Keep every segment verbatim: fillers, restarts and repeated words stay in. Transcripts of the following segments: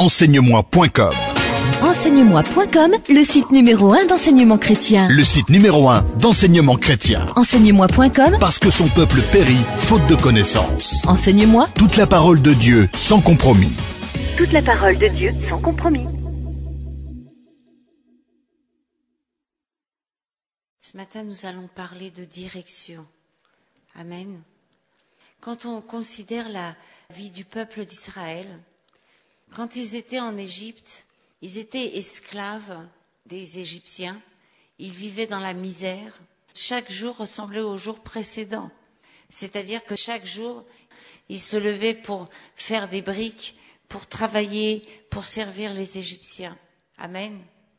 enseigne-moi point com. enseigne-moi point com, le site numéro un d'enseignement chrétien. Le site numéro un d'enseignement chrétien. enseigne-moi point com, Parce que son peuple périt faute de connaissance. Enseigne-moi. Toute la parole de Dieu sans compromis. Toute la parole de Dieu sans compromis. Ce matin, nous allons parler de direction. Amen. Quand on considère la vie du peuple d'Israël, quand ils étaient en Égypte, ils étaient esclaves des Égyptiens, ils vivaient dans la misère. Chaque jour ressemblait au jour précédent. C'est-à-dire que chaque jour, ils se levaient pour faire des briques, pour travailler, pour servir les Égyptiens. Amen.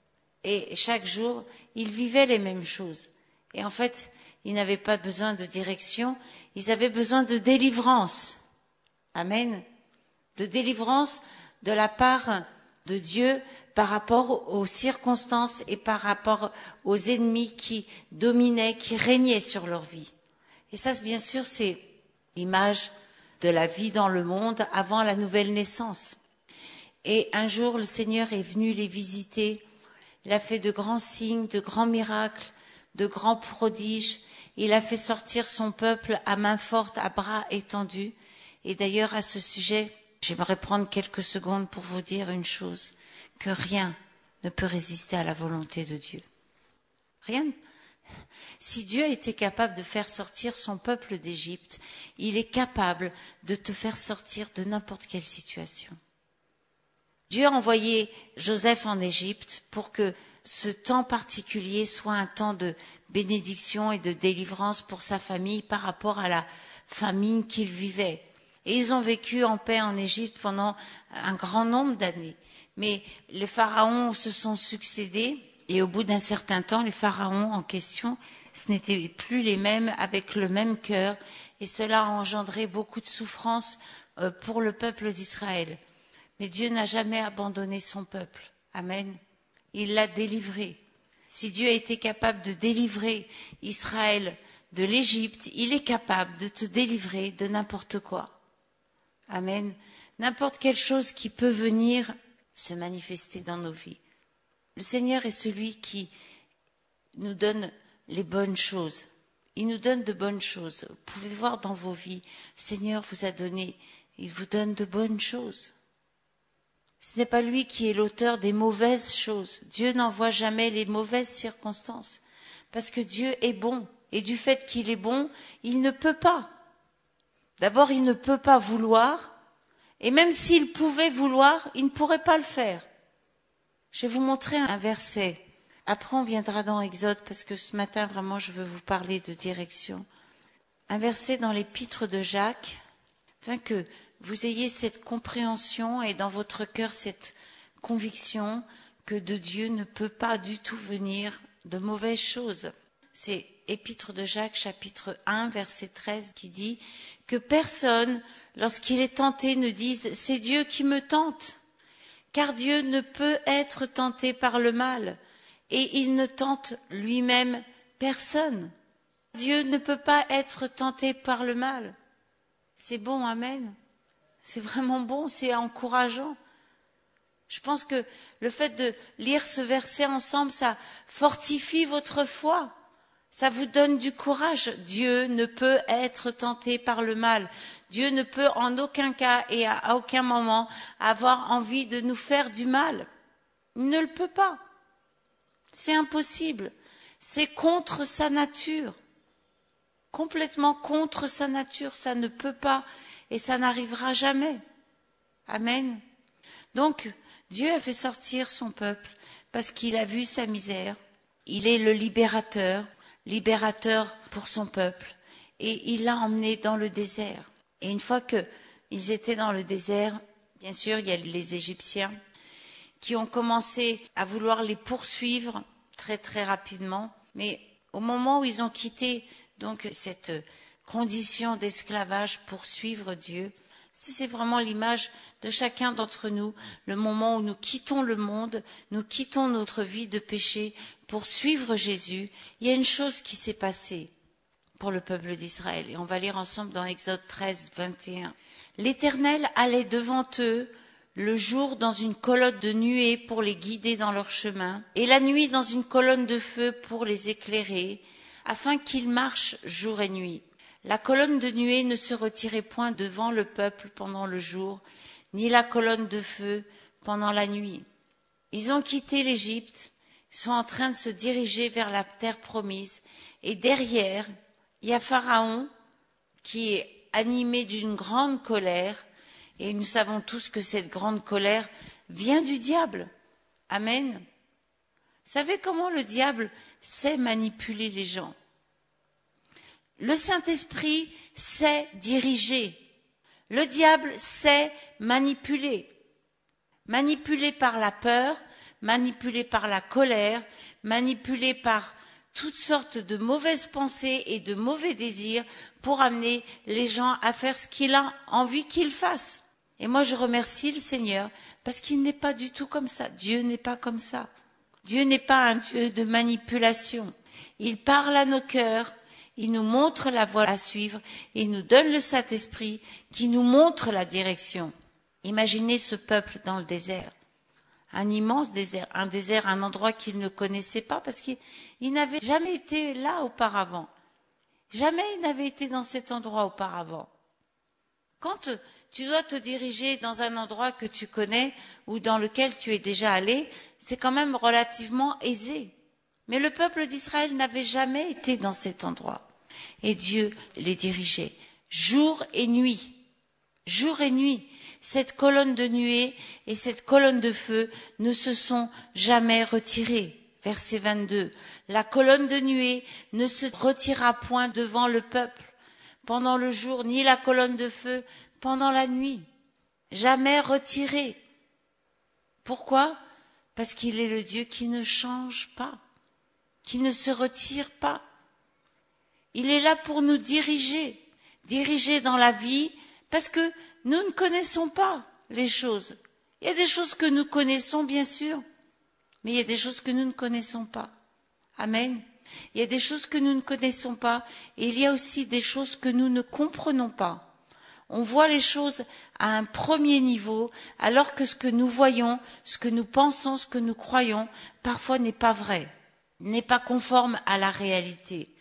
Et chaque jour, ils vivaient les mêmes choses. Et en fait, ils n'avaient pas besoin de direction, ils avaient besoin de délivrance. Amen. De délivrance de la part de Dieu par rapport aux circonstances et par rapport aux ennemis qui dominaient, qui régnaient sur leur vie. Et ça, bien sûr, c'est l'image de la vie dans le monde avant la nouvelle naissance. Et un jour, le Seigneur est venu les visiter. Il a fait de grands signes, de grands miracles, de grands prodiges. Il a fait sortir son peuple à main forte, à bras étendus. Et d'ailleurs, à ce sujet, j'aimerais prendre quelques secondes pour vous dire une chose, que rien ne peut résister à la volonté de Dieu. Rien. Si Dieu était capable de faire sortir son peuple d'Égypte, il est capable de te faire sortir de n'importe quelle situation. Dieu a envoyé Joseph en Égypte pour que ce temps particulier soit un temps de bénédiction et de délivrance pour sa famille par rapport à la famine qu'il vivait. Et ils ont vécu en paix en Égypte pendant un grand nombre d'années. Mais les pharaons se sont succédés et au bout d'un certain temps, les pharaons en question, ce n'étaient plus les mêmes avec le même cœur et cela a engendré beaucoup de souffrance pour le peuple d'Israël. Mais Dieu n'a jamais abandonné son peuple. Amen. Il l'a délivré. Si Dieu a été capable de délivrer Israël de l'Égypte, il est capable de te délivrer de n'importe quoi. Amen. N'importe quelle chose qui peut venir se manifester dans nos vies. Le Seigneur est celui qui nous donne les bonnes choses. Il nous donne de bonnes choses. Vous pouvez voir dans vos vies, le Seigneur vous a donné, il vous donne de bonnes choses. Ce n'est pas lui qui est l'auteur des mauvaises choses. Dieu n'envoie jamais les mauvaises circonstances. Parce que Dieu est bon. Et du fait qu'il est bon, il ne peut pas. D'abord, il ne peut pas vouloir. Et même s'il pouvait vouloir, il ne pourrait pas le faire. Je vais vous montrer un verset. Après, on viendra dans Exode, parce que ce matin, vraiment, je veux vous parler de direction. Un verset dans l'épître de Jacques, afin que vous ayez cette compréhension et dans votre cœur cette conviction que de Dieu ne peut pas du tout venir de mauvaises choses. C'est Épître de Jacques, chapitre un, verset treize, qui dit que personne, lorsqu'il est tenté, ne dise « c'est Dieu qui me tente », car Dieu ne peut être tenté par le mal, et il ne tente lui-même personne. Dieu ne peut pas être tenté par le mal. C'est bon, amen. C'est vraiment bon, c'est encourageant. Je pense que le fait de lire ce verset ensemble, ça fortifie votre foi. Ça vous donne du courage. Dieu ne peut être tenté par le mal. Dieu ne peut en aucun cas et à aucun moment avoir envie de nous faire du mal. Il ne le peut pas. C'est impossible. C'est contre sa nature. Complètement contre sa nature. Ça ne peut pas et ça n'arrivera jamais. Amen. Donc, Dieu a fait sortir son peuple parce qu'il a vu sa misère. Il est le libérateur, libérateur pour son peuple. Et il l'a emmené dans le désert. Et une fois qu'ils étaient dans le désert, bien sûr, il y a les Égyptiens qui ont commencé à vouloir les poursuivre très très rapidement. Mais au moment où ils ont quitté donc cette condition d'esclavage pour suivre Dieu, c'est vraiment l'image de chacun d'entre nous, le moment où nous quittons le monde, nous quittons notre vie de péché pour suivre Jésus. Il y a une chose qui s'est passée pour le peuple d'Israël, et on va lire ensemble dans Exode treize, vingt et un. L'Éternel allait devant eux le jour dans une colonne de nuée pour les guider dans leur chemin, et la nuit dans une colonne de feu pour les éclairer, afin qu'ils marchent jour et nuit. La colonne de nuée ne se retirait point devant le peuple pendant le jour, ni la colonne de feu pendant la nuit. Ils ont quitté l'Égypte, ils sont en train de se diriger vers la terre promise, et derrière, il y a Pharaon qui est animé d'une grande colère, et nous savons tous que cette grande colère vient du diable. Amen. Vous savez comment le diable sait manipuler les gens? Le Saint-Esprit sait diriger. Le diable sait manipuler. Manipulé par la peur, manipulé par la colère, manipulé par toutes sortes de mauvaises pensées et de mauvais désirs pour amener les gens à faire ce qu'il a envie qu'ils fassent. Et moi, je remercie le Seigneur parce qu'il n'est pas du tout comme ça. Dieu n'est pas comme ça. Dieu n'est pas un Dieu de manipulation. Il parle à nos cœurs, il nous montre la voie à suivre, il nous donne le Saint-Esprit qui nous montre la direction. Imaginez ce peuple dans le désert. Un immense désert, un désert, un endroit qu'ils ne connaissaient pas parce qu'ils n'avaient jamais été là auparavant. Jamais ils n'avaient été dans cet endroit auparavant. Quand tu dois te diriger dans un endroit que tu connais ou dans lequel tu es déjà allé, c'est quand même relativement aisé. Mais le peuple d'Israël n'avait jamais été dans cet endroit. Et Dieu les dirigeait jour et nuit. Jour et nuit. Cette colonne de nuée et cette colonne de feu ne se sont jamais retirées. Verset vingt-deux. La colonne de nuée ne se retira point devant le peuple pendant le jour, ni la colonne de feu pendant la nuit. Jamais retirée. Pourquoi? Parce qu'il est le Dieu qui ne change pas, qui ne se retire pas. Il est là pour nous diriger, diriger dans la vie, parce que nous ne connaissons pas les choses. Il y a des choses que nous connaissons, bien sûr, mais il y a des choses que nous ne connaissons pas. Amen. Il y a des choses que nous ne connaissons pas, et il y a aussi des choses que nous ne comprenons pas. On voit les choses à un premier niveau, alors que ce que nous voyons, ce que nous pensons, ce que nous croyons, parfois n'est pas vrai, n'est pas conforme à la réalité.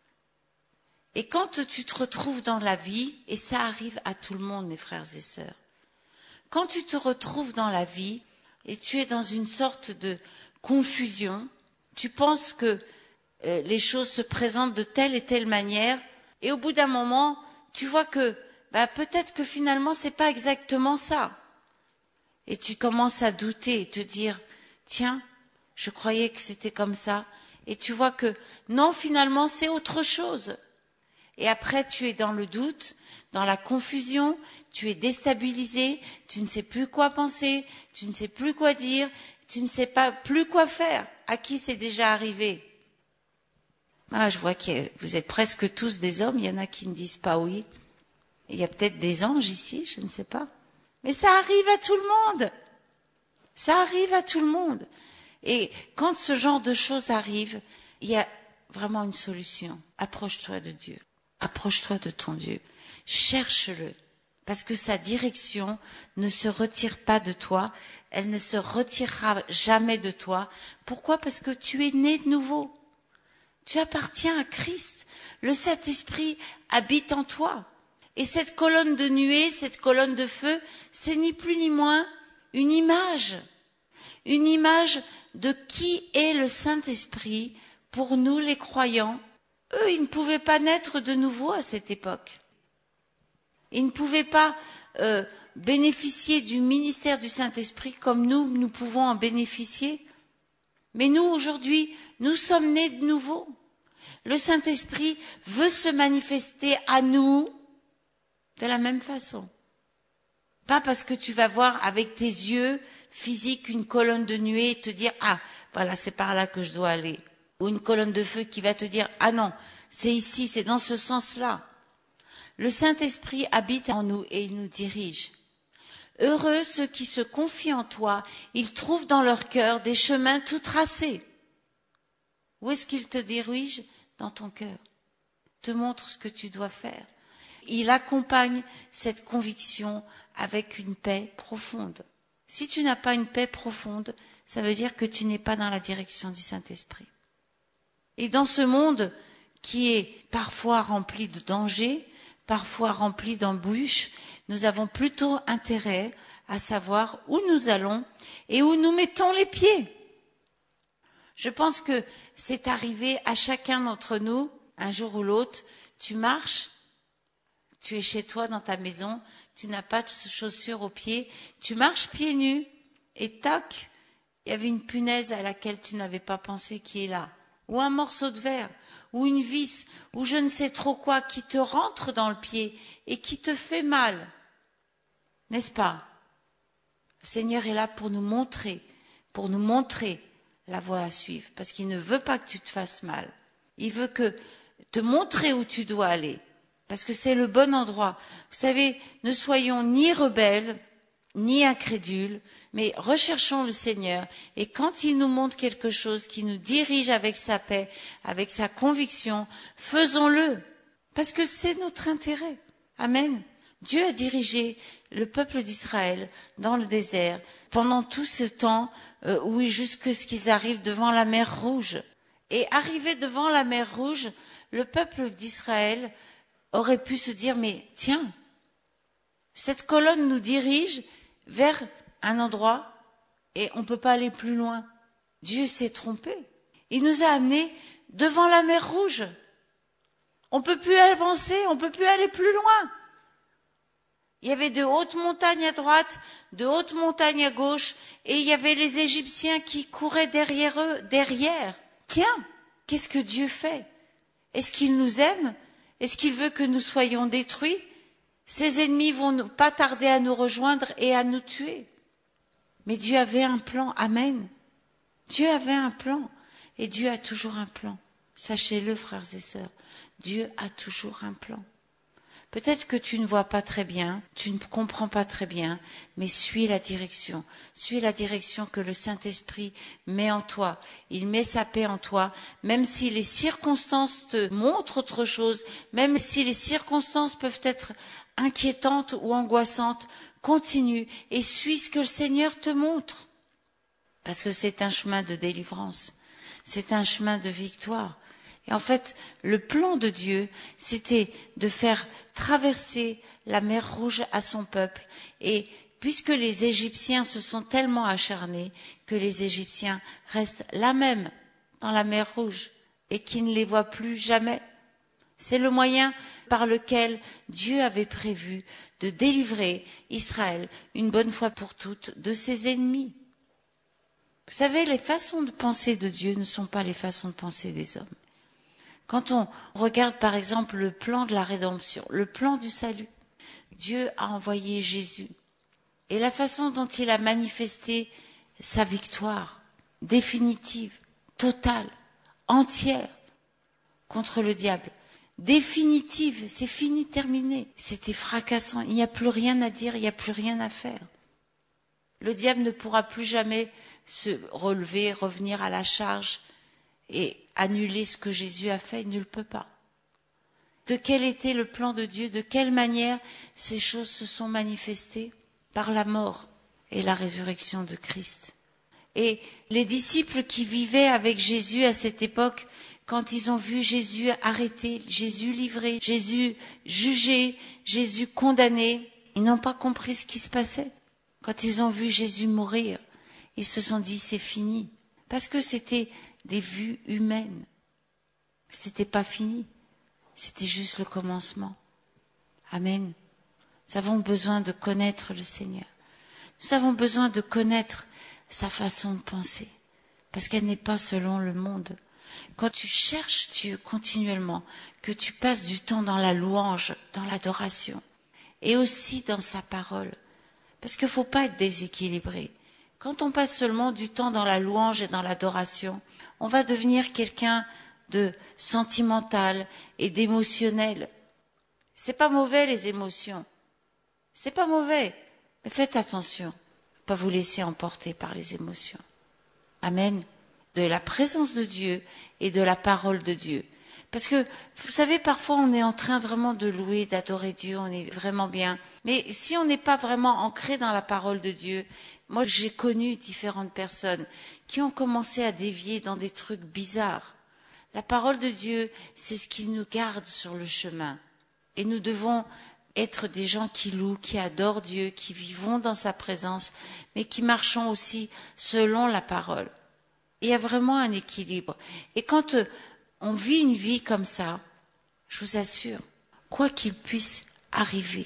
Et quand tu te retrouves dans la vie, et ça arrive à tout le monde, mes frères et sœurs, quand tu te retrouves dans la vie et tu es dans une sorte de confusion, tu penses que euh, les choses se présentent de telle et telle manière, et au bout d'un moment, tu vois que bah, peut-être que finalement c'est pas exactement ça. Et tu commences à douter et te dire, tiens, je croyais que c'était comme ça, et tu vois que non, finalement c'est autre chose. Et après, tu es dans le doute, dans la confusion, tu es déstabilisé, tu ne sais plus quoi penser, tu ne sais plus quoi dire, tu ne sais pas plus quoi faire. À qui c'est déjà arrivé? Ah, je vois que vous êtes presque tous des hommes, il y en a qui ne disent pas oui. Il y a peut-être des anges ici, je ne sais pas. Mais ça arrive à tout le monde. Ça arrive à tout le monde. Et quand ce genre de choses arrive, il y a vraiment une solution. Approche-toi de Dieu. Approche-toi de ton Dieu. Cherche-le. Parce que sa direction ne se retire pas de toi. Elle ne se retirera jamais de toi. Pourquoi? Parce que tu es né de nouveau. Tu appartiens à Christ. Le Saint-Esprit habite en toi. Et cette colonne de nuée, cette colonne de feu, c'est ni plus ni moins une image. Une image de qui est le Saint-Esprit pour nous les croyants. Eux, ils ne pouvaient pas naître de nouveau à cette époque. Ils ne pouvaient pas euh, bénéficier du ministère du Saint-Esprit comme nous, nous pouvons en bénéficier. Mais nous, aujourd'hui, nous sommes nés de nouveau. Le Saint-Esprit veut se manifester à nous de la même façon. Pas parce que tu vas voir avec tes yeux physiques une colonne de nuée et te dire « Ah, voilà, c'est par là que je dois aller ». Ou une colonne de feu qui va te dire « Ah non, c'est ici, c'est dans ce sens-là ». Le Saint-Esprit habite en nous et il nous dirige. Heureux ceux qui se confient en toi, ils trouvent dans leur cœur des chemins tout tracés. Où est-ce qu'il te dirige? Dans ton cœur. Te montre ce que tu dois faire. Il accompagne cette conviction avec une paix profonde. Si tu n'as pas une paix profonde, ça veut dire que tu n'es pas dans la direction du Saint-Esprit. Et dans ce monde qui est parfois rempli de dangers, parfois rempli d'embûches, nous avons plutôt intérêt à savoir où nous allons et où nous mettons les pieds. Je pense que c'est arrivé à chacun d'entre nous, un jour ou l'autre, tu marches, tu es chez toi dans ta maison, tu n'as pas de chaussures aux pieds, tu marches pieds nus et tac, il y avait une punaise à laquelle tu n'avais pas pensé qui est là, ou un morceau de verre, ou une vis, ou je ne sais trop quoi qui te rentre dans le pied et qui te fait mal. N'est-ce pas? Le Seigneur est là pour nous montrer, pour nous montrer la voie à suivre, parce qu'il ne veut pas que tu te fasses mal. Il veut que te montrer où tu dois aller, parce que c'est le bon endroit. Vous savez, ne soyons ni rebelles, ni incrédules, mais recherchons le Seigneur. Et quand il nous montre quelque chose qui nous dirige avec sa paix, avec sa conviction, faisons-le, parce que c'est notre intérêt. Amen. Dieu a dirigé le peuple d'Israël dans le désert pendant tout ce temps, euh, où jusqu'à ce qu'ils arrivent devant la mer Rouge. Et arrivé devant la mer Rouge, le peuple d'Israël aurait pu se dire, mais tiens, cette colonne nous dirige vers un endroit et on ne peut pas aller plus loin. Dieu s'est trompé. Il nous a amenés devant la mer Rouge. On ne peut plus avancer, on ne peut plus aller plus loin. Il y avait de hautes montagnes à droite, de hautes montagnes à gauche, et il y avait les Égyptiens qui couraient derrière eux, derrière. Tiens, qu'est-ce que Dieu fait? Est-ce qu'il nous aime? Est-ce qu'il veut que nous soyons détruits? Ses ennemis vont pas tarder à nous rejoindre et à nous tuer. Mais Dieu avait un plan, amen. Dieu avait un plan, et Dieu a toujours un plan. Sachez-le, frères et sœurs, Dieu a toujours un plan. Peut-être que tu ne vois pas très bien, tu ne comprends pas très bien, mais suis la direction. Suis la direction que le Saint-Esprit met en toi. Il met sa paix en toi, même si les circonstances te montrent autre chose, même si les circonstances peuvent être inquiétantes ou angoissantes, continue et suis ce que le Seigneur te montre. Parce que c'est un chemin de délivrance, c'est un chemin de victoire. Et en fait, le plan de Dieu, c'était de faire traverser la mer Rouge à son peuple. Et puisque les Égyptiens se sont tellement acharnés que les Égyptiens restent là même, dans la mer Rouge, et qu'ils ne les voient plus jamais. C'est le moyen par lequel Dieu avait prévu de délivrer Israël, une bonne fois pour toutes, de ses ennemis. Vous savez, les façons de penser de Dieu ne sont pas les façons de penser des hommes. Quand on regarde par exemple le plan de la rédemption, le plan du salut, Dieu a envoyé Jésus. Et la façon dont il a manifesté sa victoire définitive, totale, entière contre le diable, définitive, c'est fini, terminé. C'était fracassant, il n'y a plus rien à dire, il n'y a plus rien à faire. Le diable ne pourra plus jamais se relever, revenir à la charge et annuler ce que Jésus a fait, il ne le peut pas. De quel était le plan de Dieu? De quelle manière ces choses se sont manifestées? Par la mort et la résurrection de Christ. Et les disciples qui vivaient avec Jésus à cette époque, quand ils ont vu Jésus arrêté, Jésus livré, Jésus jugé, Jésus condamné, ils n'ont pas compris ce qui se passait. Quand ils ont vu Jésus mourir, ils se sont dit c'est fini. Parce que c'était des vues humaines. C'était pas fini. C'était juste le commencement. Amen. Nous avons besoin de connaître le Seigneur. Nous avons besoin de connaître sa façon de penser. Parce qu'elle n'est pas selon le monde. Quand tu cherches Dieu continuellement, que tu passes du temps dans la louange, dans l'adoration, et aussi dans sa parole. Parce qu'il ne faut pas être déséquilibré. Quand on passe seulement du temps dans la louange et dans l'adoration, on va devenir quelqu'un de sentimental et d'émotionnel. C'est pas mauvais les émotions. C'est pas mauvais. Mais faites attention. Ne pas vous laisser emporter par les émotions. Amen. De la présence de Dieu et de la parole de Dieu. Parce que, vous savez, parfois on est en train vraiment de louer, d'adorer Dieu, on est vraiment bien. Mais si on n'est pas vraiment ancré dans la parole de Dieu, moi j'ai connu différentes personnes qui ont commencé à dévier dans des trucs bizarres. La parole de Dieu, c'est ce qui nous garde sur le chemin. Et nous devons être des gens qui louent, qui adorent Dieu, qui vivons dans sa présence, mais qui marchons aussi selon la parole. Il y a vraiment un équilibre. Et quand on vit une vie comme ça, je vous assure, quoi qu'il puisse arriver,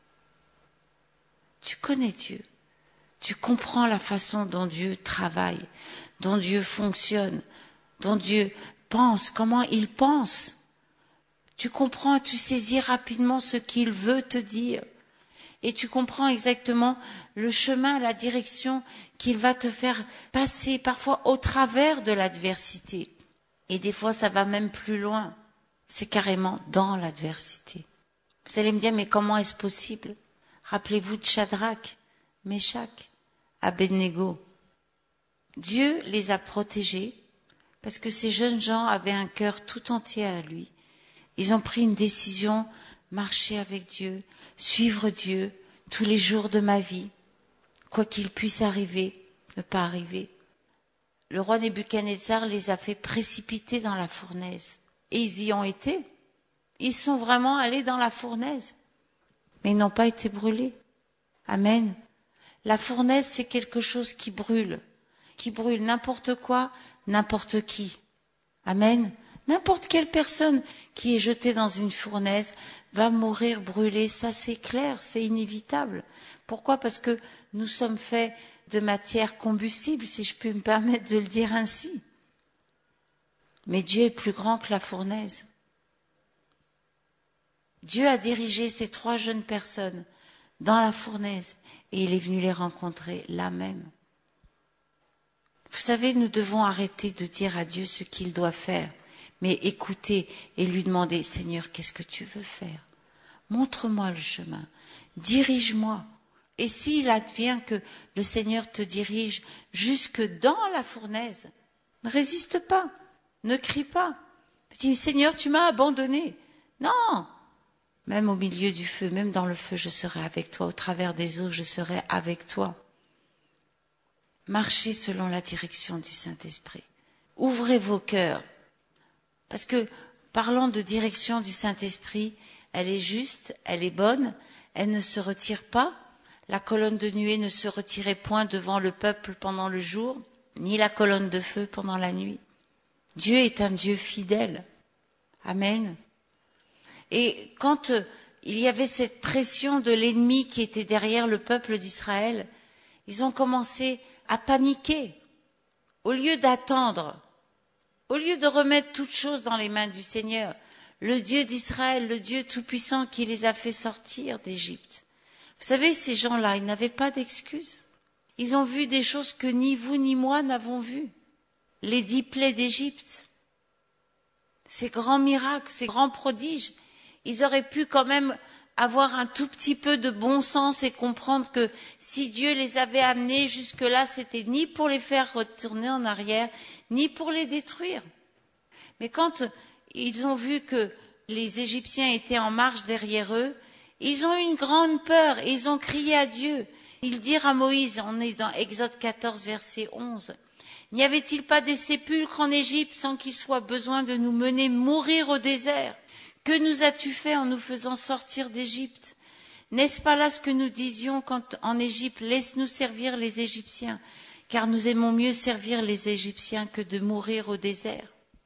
tu connais Dieu, tu comprends la façon dont Dieu travaille, dont Dieu fonctionne, dont Dieu pense, comment il pense. Tu comprends, tu saisis rapidement ce qu'il veut te dire. Et tu comprends exactement le chemin, la direction qu'il va te faire passer, parfois au travers de l'adversité. Et des fois, ça va même plus loin. C'est carrément dans l'adversité. Vous allez me dire, mais comment est-ce possible? Rappelez-vous de Shadrach, Meshach, Abednego. Dieu les a protégés parce que ces jeunes gens avaient un cœur tout entier à lui. Ils ont pris une décision, marcher avec Dieu, suivre Dieu tous les jours de ma vie, quoi qu'il puisse arriver, ne pas arriver. Le roi Nebuchadnezzar les a fait précipiter dans la fournaise. Et ils y ont été. Ils sont vraiment allés dans la fournaise. Mais ils n'ont pas été brûlés. Amen. La fournaise, c'est quelque chose qui brûle. Qui brûle n'importe quoi, n'importe qui. Amen. N'importe quelle personne qui est jetée dans une fournaise va mourir brûlée. Ça, c'est clair, c'est inévitable. Pourquoi? Parce que nous sommes faits de matière combustible, si je puis me permettre de le dire ainsi. Mais Dieu est plus grand que la fournaise. Dieu a dirigé ces trois jeunes personnes dans la fournaise et il est venu les rencontrer là même. Vous savez, nous devons arrêter de dire à Dieu ce qu'il doit faire, mais écouter et lui demander, Seigneur, qu'est-ce que tu veux faire? Montre-moi le chemin, dirige-moi. Et s'il advient que le Seigneur te dirige jusque dans la fournaise, ne résiste pas, ne crie pas. Dis, Seigneur, tu m'as abandonné. Non, même au milieu du feu, même dans le feu, je serai avec toi. Au travers des eaux, je serai avec toi. Marchez selon la direction du Saint-Esprit. Ouvrez vos cœurs. Parce que, parlant de direction du Saint-Esprit, elle est juste, elle est bonne, elle ne se retire pas. La colonne de nuée ne se retirait point devant le peuple pendant le jour, ni la colonne de feu pendant la nuit. Dieu est un Dieu fidèle. Amen. Et quand euh, il y avait cette pression de l'ennemi qui était derrière le peuple d'Israël, ils ont commencé à paniquer. Au lieu d'attendre, au lieu de remettre toutes choses dans les mains du Seigneur, le Dieu d'Israël, le Dieu tout-puissant qui les a fait sortir d'Égypte. Vous savez, ces gens-là, ils n'avaient pas d'excuses. Ils ont vu des choses que ni vous ni moi n'avons vues. Les dix plaies d'Égypte, ces grands miracles, ces grands prodiges, ils auraient pu quand même avoir un tout petit peu de bon sens et comprendre que si Dieu les avait amenés jusque-là, c'était ni pour les faire retourner en arrière, ni pour les détruire. Mais quand ils ont vu que les Égyptiens étaient en marche derrière eux, ils ont eu une grande peur et ils ont crié à Dieu. Ils dirent à Moïse, on est dans Exode quatorze, verset onze, « N'y avait-il pas des sépulcres en Égypte sans qu'il soit besoin de nous mener mourir au désert? Que nous as-tu fait en nous faisant sortir d'Égypte? N'est-ce pas là ce que nous disions quand en Égypte, laisse-nous servir les Égyptiens, car nous aimons mieux servir les Égyptiens que de mourir au désert. »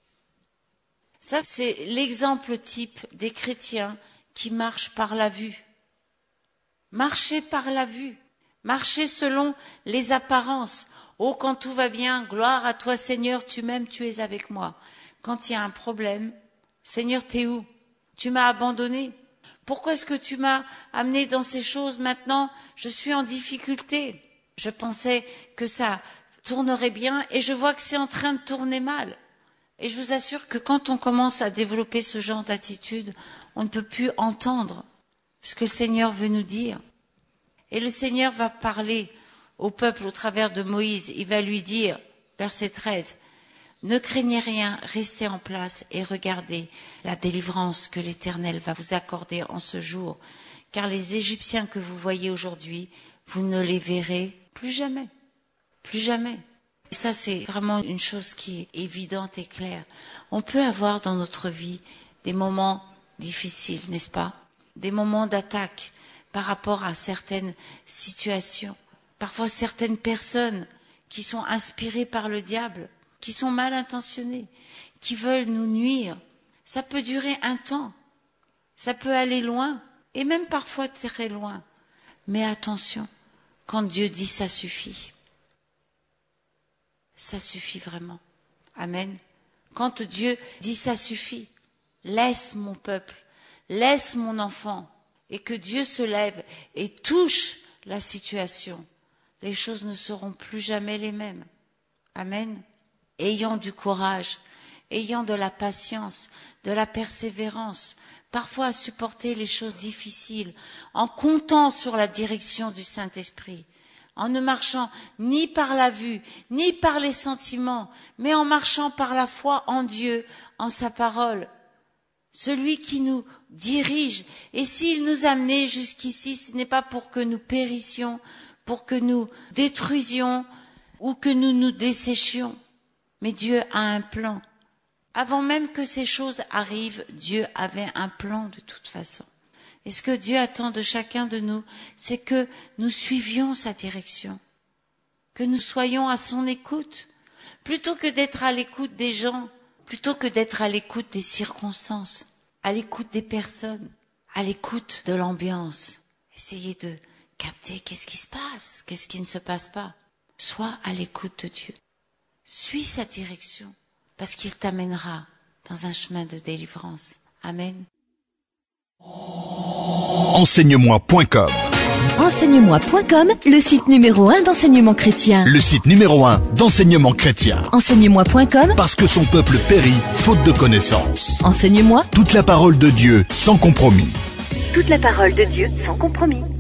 Ça, c'est l'exemple type des chrétiens qui marchent par la vue. Marcher par la vue, marcher selon les apparences. Oh, quand tout va bien, gloire à toi Seigneur, tu m'aimes, tu es avec moi. Quand il y a un problème, Seigneur, t'es où? Tu m'as abandonné. Pourquoi est-ce que tu m'as amené dans ces choses maintenant? Je suis en difficulté. Je pensais que ça tournerait bien et je vois que c'est en train de tourner mal. Et je vous assure que quand on commence à développer ce genre d'attitude, on ne peut plus entendre ce que le Seigneur veut nous dire. Et le Seigneur va parler au peuple au travers de Moïse. Il va lui dire, verset treize, « Ne craignez rien, restez en place et regardez la délivrance que l'Éternel va vous accorder en ce jour. Car les Égyptiens que vous voyez aujourd'hui, vous ne les verrez plus jamais. Plus jamais. Et ça, c'est vraiment une chose qui est évidente et claire. On peut avoir dans notre vie des moments difficiles, n'est-ce pas? Des moments d'attaque par rapport à certaines situations. Parfois, certaines personnes qui sont inspirées par le diable, qui sont mal intentionnées, qui veulent nous nuire. Ça peut durer un temps, ça peut aller loin, et même parfois très loin. Mais attention, quand Dieu dit ça suffit, ça suffit vraiment. Amen. Quand Dieu dit ça suffit, laisse mon peuple, laisse mon enfant, et que Dieu se lève et touche la situation, les choses ne seront plus jamais les mêmes. Amen. Ayant du courage, ayant de la patience, de la persévérance, parfois à supporter les choses difficiles, en comptant sur la direction du Saint-Esprit, en ne marchant ni par la vue, ni par les sentiments, mais en marchant par la foi en Dieu, en sa parole. Celui qui nous dirige, et s'il nous a amenés jusqu'ici, ce n'est pas pour que nous périssions, pour que nous détruisions ou que nous nous desséchions. Mais Dieu a un plan. Avant même que ces choses arrivent, Dieu avait un plan de toute façon. Et ce que Dieu attend de chacun de nous, c'est que nous suivions sa direction, que nous soyons à son écoute, plutôt que d'être à l'écoute des gens, plutôt que d'être à l'écoute des circonstances, à l'écoute des personnes, à l'écoute de l'ambiance. Essayez de capter qu'est-ce qui se passe, qu'est-ce qui ne se passe pas. Sois à l'écoute de Dieu. Suis sa direction, parce qu'il t'amènera dans un chemin de délivrance. Amen. Enseigne-moi point com. Enseigne-moi point com, le site numéro un d'enseignement chrétien. Le site numéro un d'enseignement chrétien. Enseigne-moi point com, Parce que son peuple périt faute de connaissance. Enseigne-moi Toute la parole de Dieu sans compromis. toute la parole de Dieu sans compromis.